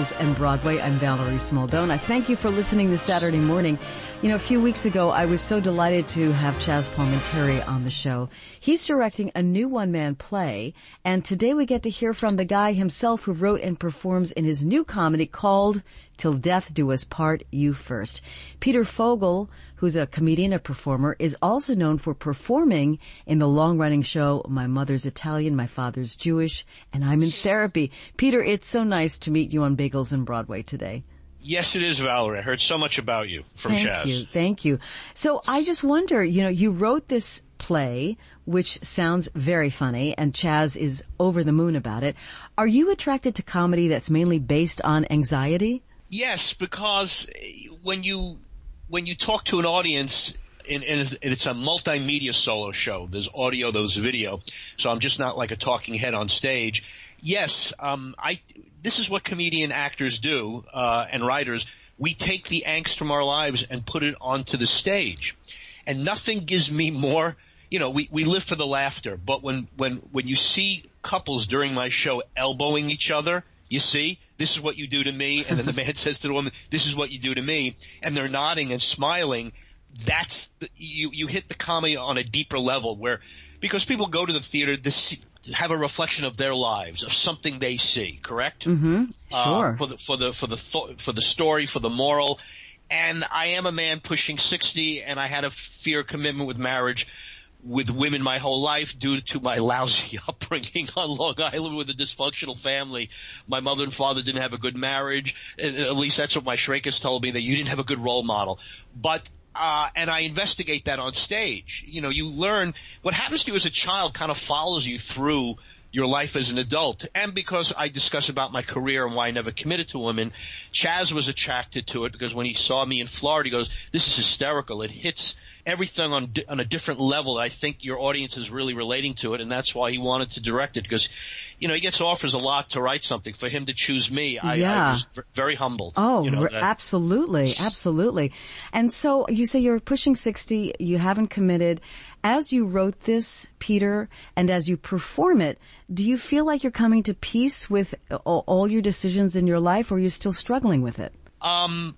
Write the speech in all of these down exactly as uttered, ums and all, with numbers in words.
Bagels and Broadway. I'm Valerie Smaldone. Thank you for listening this Saturday morning. You know, a few weeks ago, I was so delighted to have Chaz Palminteri on the show. He's directing a new one-man play, and today we get to hear from the guy himself who wrote and performs in his new comedy called Till Death Do Us Part, You First. Peter Fogel, who's a comedian and performer, is also known for performing in the long-running show My Mother's Italian, My Father's Jewish, and I'm in Therapy. Peter, it's so nice to meet you on Bagels and Broadway today. Yes, it is, Valerie. I heard so much about you from Thank Chaz. Thank you. Thank you. So I just wonder, you know, you wrote this play, which sounds very funny, and Chaz is over the moon about it. Are you attracted to comedy that's mainly based on anxiety? Yes, because when you when you talk to an audience, and, and it's a multimedia solo show. There's audio, there's video, so I'm just not like a talking head on stage. Yes, um, I. This is what comedian actors do, uh, and writers. We take the angst from our lives and put it onto the stage, and nothing gives me more. You know, we, we live for the laughter, but when when when you see couples during my show elbowing each other. You see, this is what you do to me. And then the man says to the woman, this is what you do to me. And they're nodding and smiling. That's the, you, you hit the comedy on a deeper level where, because people go to the theater to see, have a reflection of their lives, of something they see, correct? Mm-hmm. Sure. Uh, for the, for the, for the, th- for the story, for the moral. And I am a man pushing sixty, and I had a fear commitment with marriage with women my whole life due to my lousy upbringing on Long Island with a dysfunctional family. My mother and father didn't have a good marriage. At least that's what my shrink has told me, that you didn't have a good role model. But uh and I investigate that on stage. You know, you learn what happens to you as a child kind of follows you through your life as an adult. And because I discuss about my career and why I never committed to women, Chaz was attracted to it because when he saw me in Florida, he goes, this is hysterical. It hits everything on on a different level. I think your audience is really relating to it, and that's why he wanted to direct it because, you know, he gets offers a lot to write something. For him to choose me, I, yeah. I was v- very humbled. Oh, you know, r- absolutely, absolutely. And so you say you're pushing sixty, you haven't committed. As you wrote this, Peter, and as you perform it, do you feel like you're coming to peace with all, all your decisions in your life, or are you still struggling with it? Um,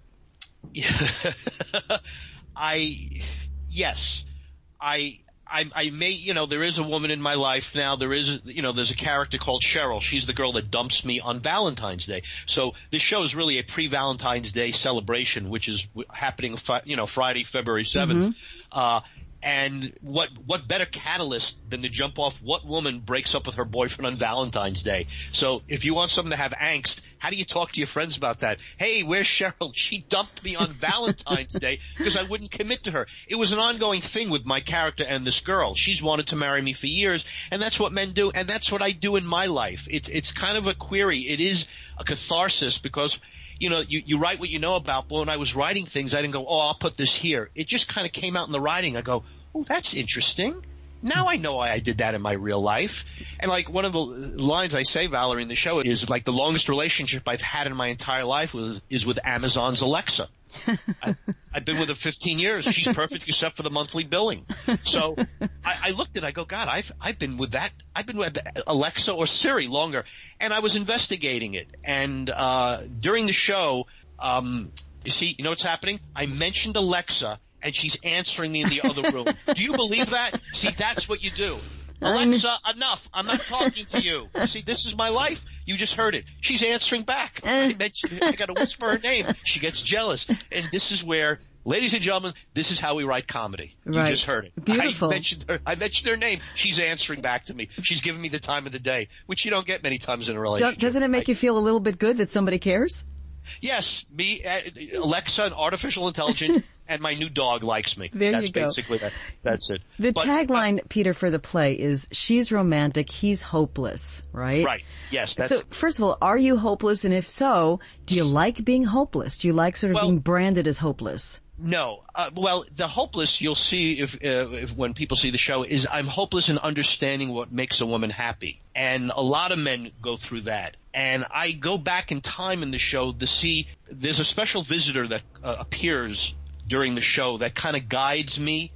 I, yes, I, I, I may, you know, there is a woman in my life now. There is, you know, there's a character called Cheryl. She's the girl that dumps me on Valentine's Day. So this show is really a pre-Valentine's Day celebration, which is happening, you know, Friday, February seventh. Mm-hmm. Uh, And what what better catalyst than to jump off what woman breaks up with her boyfriend on Valentine's Day? So if you want someone to have angst, how do you talk to your friends about that? Hey, where's Cheryl? She dumped me on Valentine's Day because I wouldn't commit to her. It was an ongoing thing with my character and this girl. She's wanted to marry me for years, and that's what men do, and that's what I do in my life. It's it's kind of a query. It is a catharsis because – you know, you, you write what you know about, but when I was writing things, I didn't go, oh, I'll put this here. It just kind of came out in the writing. I go, oh, that's interesting. Now I know why I did that in my real life. And like one of the lines I say, Valerie, in the show is like the longest relationship I've had in my entire life was, is with Amazon's Alexa. I, I've been with her fifteen years. She's perfect except for the monthly billing. So I, I looked at it. I go, God, I've I've been with that. I've been with Alexa or Siri longer. And I was investigating it. And uh during the show, um you see, you know what's happening? I mentioned Alexa, and she's answering me in the other room. Do you believe that? See, that's what you do. Alexa, enough. I'm not talking to you. See, this is my life. You just heard it. She's answering back. I, mentioned, I got to whisper her name. She gets jealous. And this is where, ladies and gentlemen, this is how we write comedy. You right. just heard it. Beautiful. I mentioned her. I mentioned her name. She's answering back to me. She's giving me the time of the day, which you don't get many times in a relationship. Doesn't it make I, you feel a little bit good that somebody cares? Yes, me, uh, Alexa, an artificial intelligence, and my new dog likes me. There that's you go. basically that. That's it. The but, tagline, uh, Peter, for the play is, she's romantic, he's hopeless, right? Right. Yes. That's, so, first of all, are you hopeless? And if so, do you like being hopeless? Do you like sort of well, being branded as hopeless? No. Uh, well, the hopeless you'll see if, uh, if when people see the show is I'm hopeless in understanding what makes a woman happy. And a lot of men go through that. And I go back in time in the show to see there's a special visitor that uh, appears during the show that kind of guides me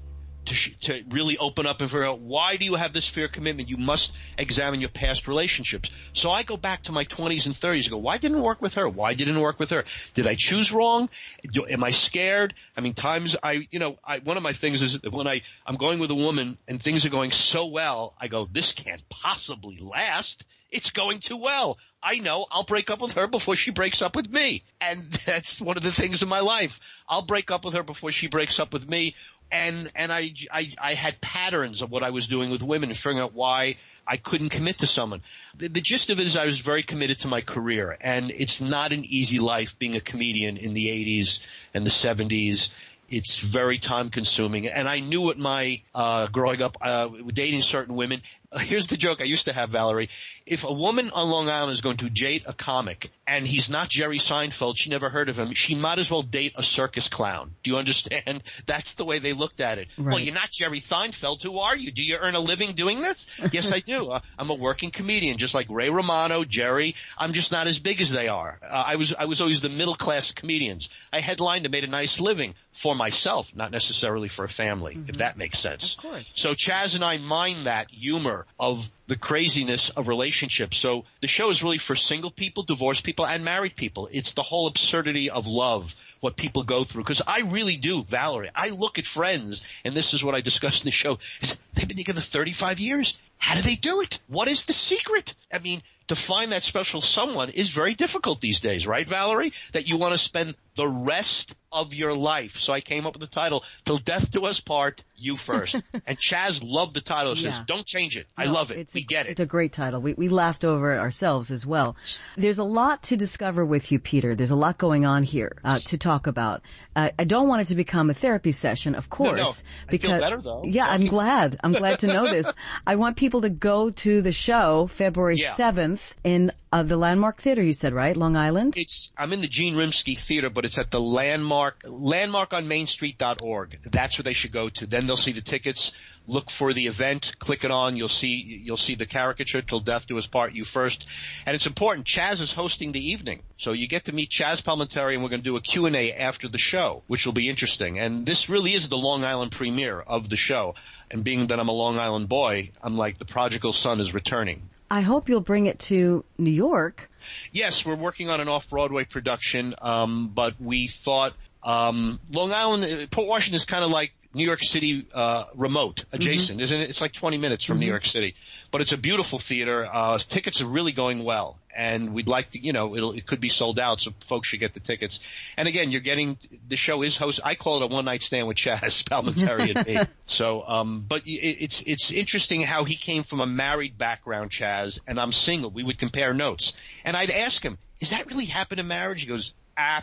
to, sh- to really open up and figure out, why do you have this fear of commitment? You must examine your past relationships. So I go back to my twenties and thirties and go, why didn't it work with her? Why didn't it work with her? Did I choose wrong? Do, am I scared? I mean, times I, you know, I, one of my things is that when I, I'm going with a woman and things are going so well, I go, this can't possibly last. It's going too well. I know I'll break up with her before she breaks up with me. And that's one of the things in my life. I'll break up with her before she breaks up with me. And and I, I, I had patterns of what I was doing with women and figuring out why I couldn't commit to someone. The, the gist of it is I was very committed to my career. And it's not an easy life being a comedian in the eighties and the seventies. It's very time consuming. And I knew it my uh, growing up, uh, dating certain women. Uh, here's the joke I used to have, Valerie. If a woman on Long Island is going to date a comic and he's not Jerry Seinfeld, she never heard of him, she might as well date a circus clown. Do you understand? That's the way they looked at it. Right. Well, you're not Jerry Seinfeld. Who are you? Do you earn a living doing this? Yes, I do. Uh, I'm a working comedian, just like Ray Romano, Jerry. I'm just not as big as they are. Uh, I was I was always the middle class comedians. I headlined and made a nice living for myself, not necessarily for a family, mm-hmm. if that makes sense. Of course. So Chaz and I mind that humor of the craziness of relationships. So the show is really for single people, divorced people, and married people. It's the whole absurdity of love, what people go through. Because I really do, Valerie. I look at friends, and this is what I discussed in the show, is they've been together thirty-five years. How do they do it? What is the secret? I mean, to find that special someone is very difficult these days, right, Valerie? That you want to spend the rest of your life. So I came up with the title, Till Death Do Us Part, You First. And Chaz loved the title. Says, yeah. Don't change it. No, I love it. We a, get it. It's a great title. We, we laughed over it ourselves as well. There's a lot to discover with you, Peter. There's a lot going on here uh, to talk about. Uh, I don't want it to become a therapy session, of course. No, no. Because, I feel better, though. Yeah, I'm glad. I'm glad to know this. I want people to go to the show February yeah. seventh in uh, the Landmark Theater, you said, right? Long Island? It's I'm in the Gene Rimsky Theater, but it's at the Landmark, landmark on main street dot org. That's where they should go to. Then they'll see the tickets. Look for the event. Click it on. You'll see you'll see the caricature, Till Death Do Us Part, You First. And it's important. Chaz is hosting the evening. So you get to meet Chaz Palminteri, and we're going to do a Q and A after the show, which will be interesting. And this really is the Long Island premiere of the show. And being that I'm a Long Island boy, I'm like the prodigal son is returning. I hope you'll bring it to New York. Yes, we're working on an off-Broadway production, um, but we thought um, Long Island, Port Washington is kind of like New York City uh, remote, adjacent, mm-hmm. isn't it? It's like twenty minutes from mm-hmm. New York City. But it's a beautiful theater. Uh, tickets are really going well. And we'd like to, you know, it'll, it could be sold out, so folks should get the tickets. And again, you're getting, the show is host, I call it a one-night stand with Chaz Palminteri and me. So, um, but it, it's, it's interesting how he came from a married background, Chaz, and I'm single. We would compare notes. And I'd ask him, does that really happen in marriage? He goes,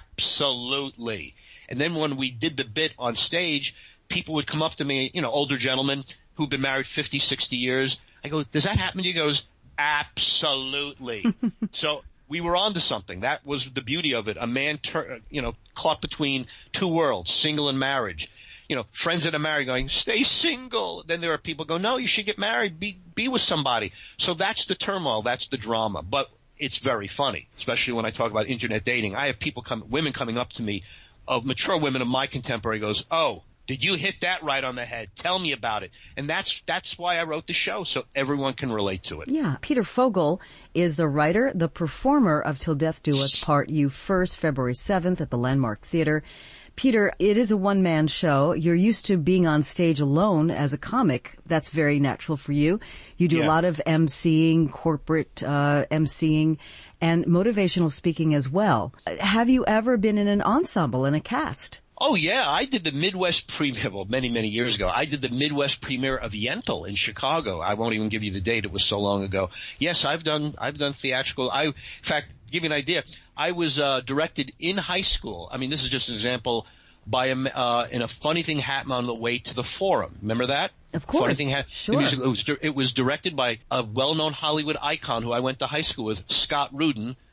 absolutely. And then when we did the bit on stage, people would come up to me, you know, older gentlemen who've been married fifty, sixty years. I go, does that happen to you? He goes, absolutely. So we were onto something. That was the beauty of it. A man, tur- you know, caught between two worlds, single and marriage. You know, friends that are married going, stay single. Then there are people go, no, you should get married, be be with somebody. So that's the turmoil, that's the drama. But it's very funny, especially when I talk about internet dating. I have people come, women coming up to me, of mature women of my contemporary, goes, oh, did you hit that right on the head? Tell me about it. And that's that's why I wrote the show, so everyone can relate to it. Yeah. Peter Fogel is the writer, the performer of Till Death Do Us Part, You First, February seventh at the Landmark Theater. Peter, it is a one-man show. You're used to being on stage alone as a comic. That's very natural for you. You do yeah. a lot of emceeing, corporate uh, emceeing, and motivational speaking as well. Have you ever been in an ensemble, in a cast? Oh, yeah. I did the Midwest premiere, well, many, many years ago. I did the Midwest premiere of Yentl in Chicago. I won't even give you the date. It was so long ago. Yes, I've done I've done theatrical. I, in fact, to give you an idea, I was uh, directed in high school. I mean, this is just an example by a, uh, in a Funny Thing happened on the way to the Forum. Remember that? Of course. Funny Thing ha- sure. The musical, it, was, it was directed by a well-known Hollywood icon who I went to high school with, Scott Rudin,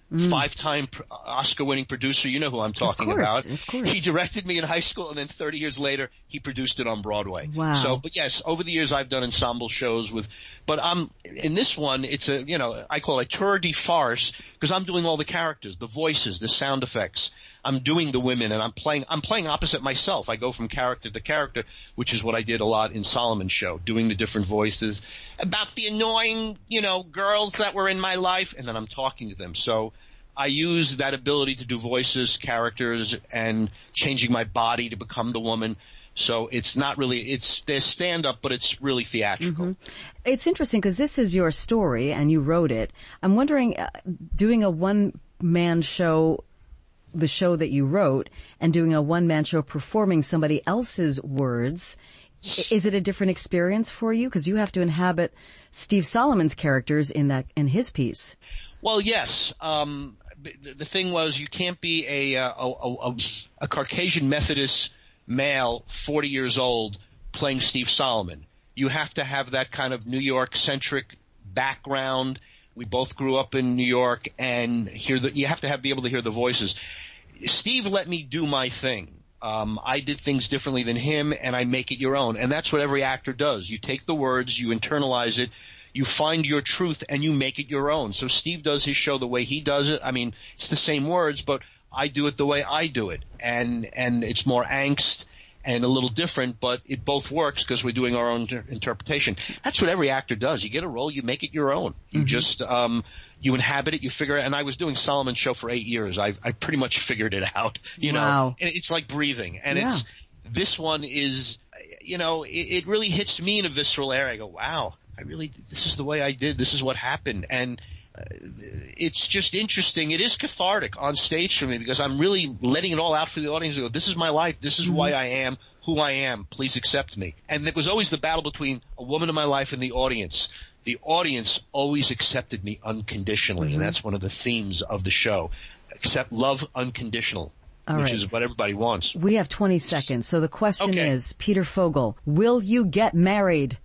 mm. five-time Oscar-winning producer. You know who I'm talking of course, about. Of course. He directed me in high school, and then thirty years later, he produced it on Broadway. Wow. So, but yes, over the years, I've done ensemble shows with, but I'm, in this one, it's a, you know, I call it tour de farce, because I'm doing all the characters, the voices, the sound effects. I'm doing the women, and I'm playing, I'm playing opposite myself. I go from character to character, which is what I did a lot in Solomon's show, doing the different voices about the annoying, you know, girls that were in my life, and then I'm talking to them. So I use that ability to do voices, characters, and changing my body to become the woman. So it's not really, it's, there's stand-up, but it's really theatrical. Mm-hmm. It's interesting because this is your story and you wrote it. I'm wondering, uh, doing a one-man show, the show that you wrote, and doing a one-man show performing somebody else's words, is it a different experience for you? Because you have to inhabit Steve Solomon's characters in that, in his piece. Well, yes. Um, the, the thing was, you can't be a, a, a, a, a Caucasian Methodist male, forty years old, playing Steve Solomon. You have to have that kind of New York-centric background. We both grew up in New York, and hear the, you have to have be able to hear the voices. Steve let me do my thing. Um, I did things differently than him, and I make it your own. And that's what every actor does. You take the words, you internalize it, you find your truth, and you make it your own. So Steve does his show the way he does it. I mean, it's the same words, but I do it the way I do it. And and it's more angst and a little different, but it both works because we're doing our own inter- interpretation. That's what every actor does. You get a role, you make it your own. You mm-hmm. just um, you inhabit it, you figure it. And I was doing Solomon's show for eight years. I've I pretty much figured it out. You wow. know, and it's like breathing. And yeah. it's this one is, you know, it, it really hits me in a visceral area. I go, wow, I really this is the way I did. This is what happened, and uh, it's just interesting. It is cathartic on stage for me because I'm really letting it all out for the audience. I go, this is my life. This is mm-hmm. why I am who I am. Please accept me. And it was always the battle between a woman in my life and the audience. The audience always accepted me unconditionally, mm-hmm. and that's one of the themes of the show. Accept love unconditional. All which right. is what everybody wants. We have twenty seconds. So the question okay. is, Peter Fogel, will you get married?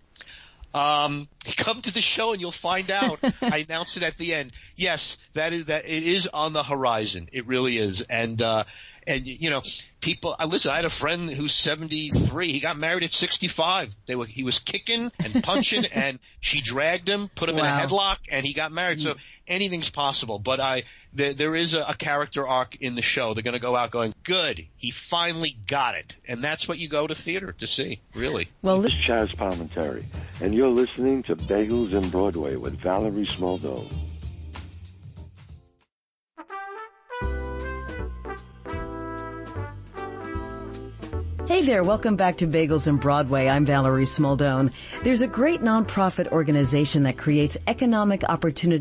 Um, come to the show and you'll find out. I announced it at the end. Yes, that is that. It is on the horizon. It really is. And uh, and you know, people. I listen. I had a friend who's seventy-three. He got married at sixty-five. They were. He was kicking and punching, and she dragged him, put him wow. in a headlock, and he got married. So anything's possible. But I, there, there is a, a character arc in the show. They're going to go out going, good. He finally got it, and that's what you go to theater to see. Really. Well, this is Chaz Palminteri, and you're listening to Bagels and Broadway with Valerie Smaldone. Hey there, welcome back to Bagels and Broadway. I'm Valerie Smaldone. There's a great nonprofit organization that creates economic opportunity